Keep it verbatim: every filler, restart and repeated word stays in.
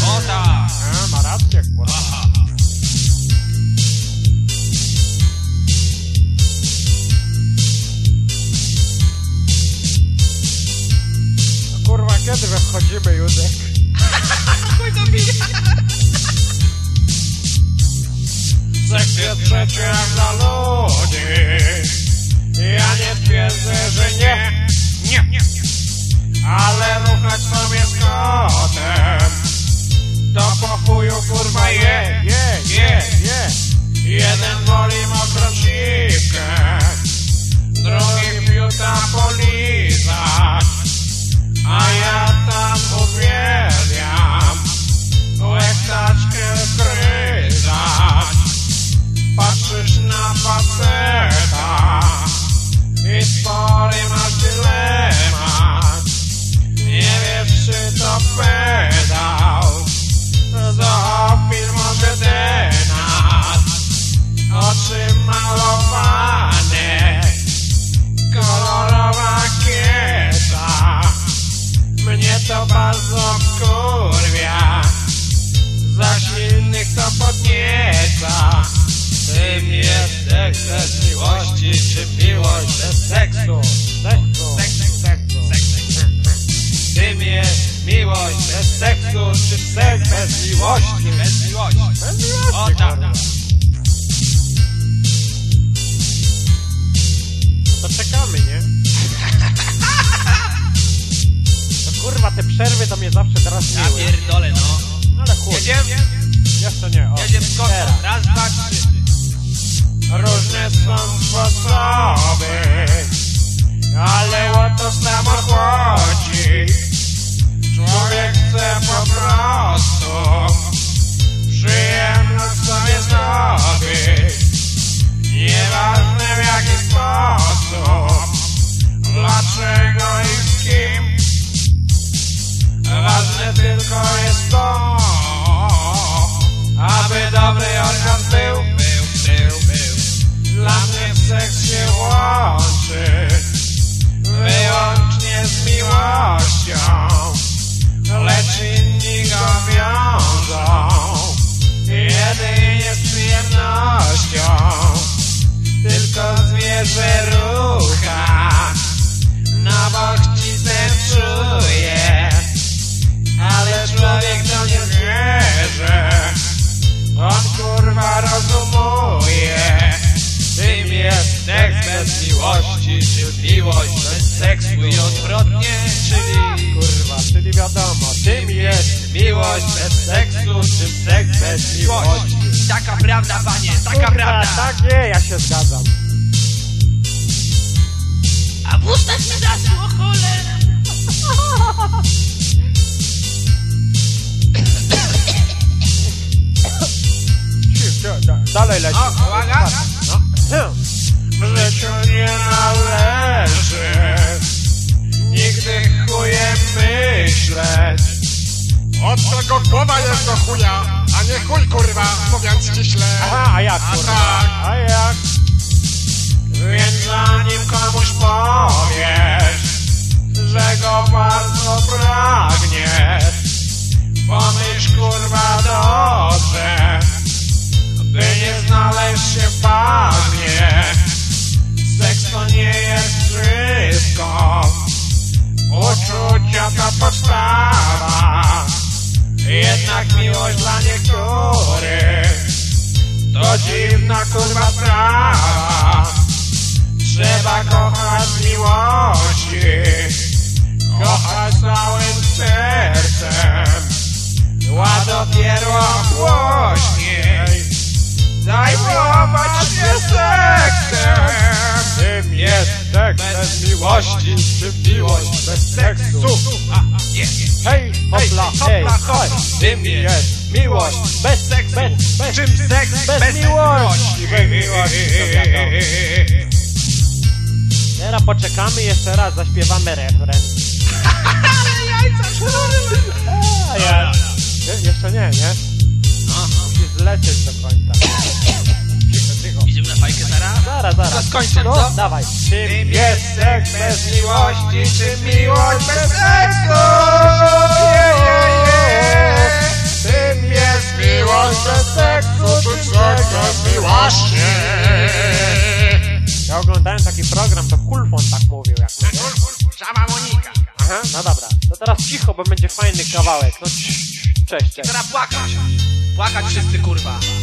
O tak! A, ma rację, kurwa. Aha. No, kurwa, kiedy wychodzimy, Józek? Chuj to bije! Seks jest przecież dla ludzi. Ja nie twierdzę, że nie. Nie, nie, nie. Ale ruchać sobie z kotem to po chuju kurwa je, je, je, je. Jeden woli mokrą siwkę, drugi piuta polizać, a ja tam uwielbiam łechtaczkę gryzać. Patrzysz na faceta i spory masz dylemat. Nie wiesz, czy to pedał, zoofil może denat. Oczy malowane, kolorowa kieta. Mnie to bardzo wkurwia, zaś innych to podnieca. Tym jest seks bez miłości, czy miłość bez seksu? Seksu, seksu, seksu, seksu. Tym jest miłość bez seksu, czy seks bez miłości? Bez miłości. Bez miłości, O tak. kurwa. No to czekamy, nie? No kurwa, te przerwy to mnie zawsze teraz Ja miły. pierdolę, no. No ale chuj. Jedziemy? Jeszcze nie, o. Jedziemy z kosą. Teraz. Raz, dwa, trzy. Różne są sposoby, ale o to samo chodzi. Człowiek chce po prostu przyjemność sobie zrobić. Nieważne w jaki sposób, dlaczego i z kim. Ważne tylko jest to, aby dobry organ był. Był, był, był. Dla mnie seks się łączy wyłącznie z miłością, lecz inni go wiążą jedynie z przyjemnością. Tylko zwierzę rucha, no bo chcę czuje, ale człowiek to nie zwierzę. On kurwa rozumuje. Tym jest seks bez miłości, czy miłość bez seksu i odwrotnie, czyli kurwa, czyli wiadomo, tym jest miłość bez seksu, czy seks bez miłości. Taka prawda, panie, taka Kurwa, prawda. tak nie, ja się zgadzam. A w ustach mi zasło, cholera. Dalej leci. O, uwaga. No. W życiu nie należy nigdy chujem myśleć. Od tego głowa jest do chuja, a nie chuj kurwa, mówiąc ściśle. Aha, a jak A kurwa? tak. A jak? Więc zanim komuś powiesz, że go bardzo pragniesz, pomyśl kurwa dobrze, by nie znaleźć się w bagnie. Seks to nie jest wszystko, uczucia to podstawa. Jednak miłość dla niektórych to dziwna kurwa sprawa. Trzeba kochać z miłości, kochać całym sercem, a dopiero głośniej zajmować się seksem. Tym jest seks bez miłości, czy miłość bez seksu. A, nie, nie. Hej, hopla, hej, hopla, hopla. hej. Tym jest miłość bez seksu, bez, bez, Czym seks bez, bez miłości, bez miłości, to wiadomo. Teraz poczekamy, jeszcze raz zaśpiewamy refren. A ja... Je, jeszcze nie, nie? Aha. Musisz zlecieć do końca. Cicho, cicho. Idziemy na fajkę zaraz? Zaraz, zaraz. To skończę, no, co? Dawaj. Czym jest seks bez miłości, czy miłość bez seksu? Je, je, je. Aha, no dobra. To teraz cicho, bo będzie fajny kawałek. No cii, cześć, cześć. Teraz płakać. Płakać wszyscy, kurwa.